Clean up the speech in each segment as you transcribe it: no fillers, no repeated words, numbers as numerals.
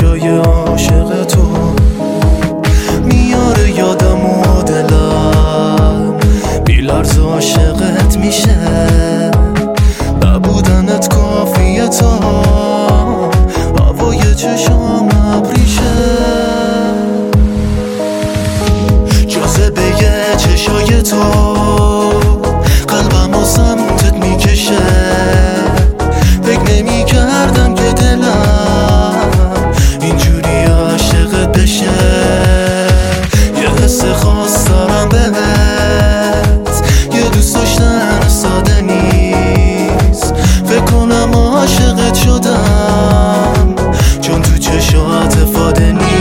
چشای عاشق تو میاره یادم و دلم بی لرز عاشقت میشه نبودنت کافیه تا هوای چشام ابریشه جاذبه چشای تو قلبم و سمتت میکشه فکر نمی کردم که دلم اینجوری عاشقت بشه یه حس خاص دارم بهت یه دوست داشتن ساده نیست فکر کنم عاشقت شدم چون تو چشات فاده نیست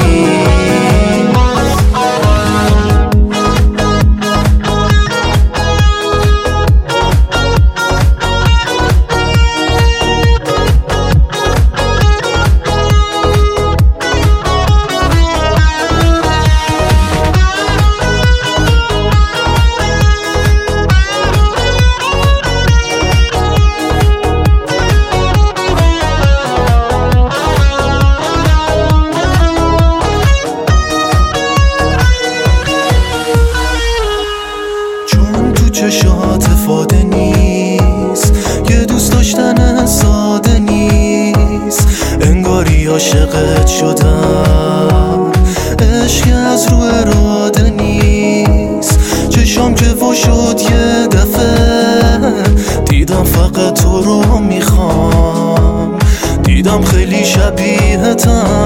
چشات فاده نیست یه دوست داشتن ساده نیست انگاری عاشقت شدم عشق از رو اراده نیست چشام که وا شد یه دفعه دیدم فقط تو رو میخوام دیدم خیلی شبیهتم